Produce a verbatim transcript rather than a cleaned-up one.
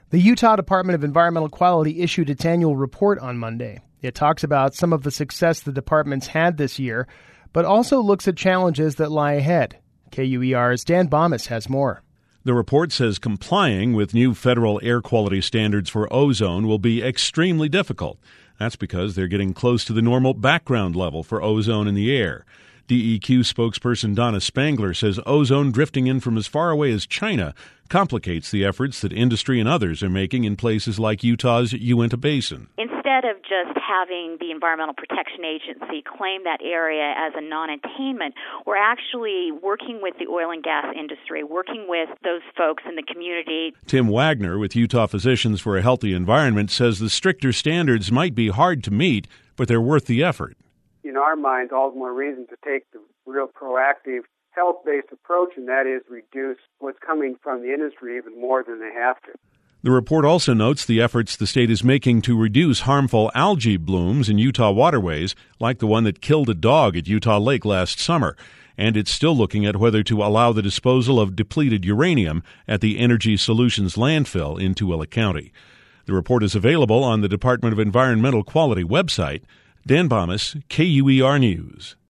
The Utah Department of Environmental Quality issued its annual report on Monday. It talks about some of the success the department's had this year, but also looks at challenges that lie ahead. K U E R's Dan Bomis has more. The report says complying with new federal air quality standards for ozone will be extremely difficult. That's because they're getting close to the normal background level for ozone in the air. D E Q spokesperson Donna Spangler says ozone drifting in from as far away as China complicates the efforts that industry and others are making in places like Utah's Uinta Basin. Instead of just having the Environmental Protection Agency claim that area as a non-attainment, we're actually working with the oil and gas industry, working with those folks in the community. Tim Wagner with Utah Physicians for a Healthy Environment says the stricter standards might be hard to meet, but they're worth the effort. In our minds, all the more reason to take the real proactive, health-based approach, and that is reduce what's coming from the industry even more than they have to. The report also notes the efforts the state is making to reduce harmful algae blooms in Utah waterways, like the one that killed a dog at Utah Lake last summer. And it's still looking at whether to allow the disposal of depleted uranium at the Energy Solutions landfill in Tooele County. The report is available on the Department of Environmental Quality website. Dan Bomis, K U E R News.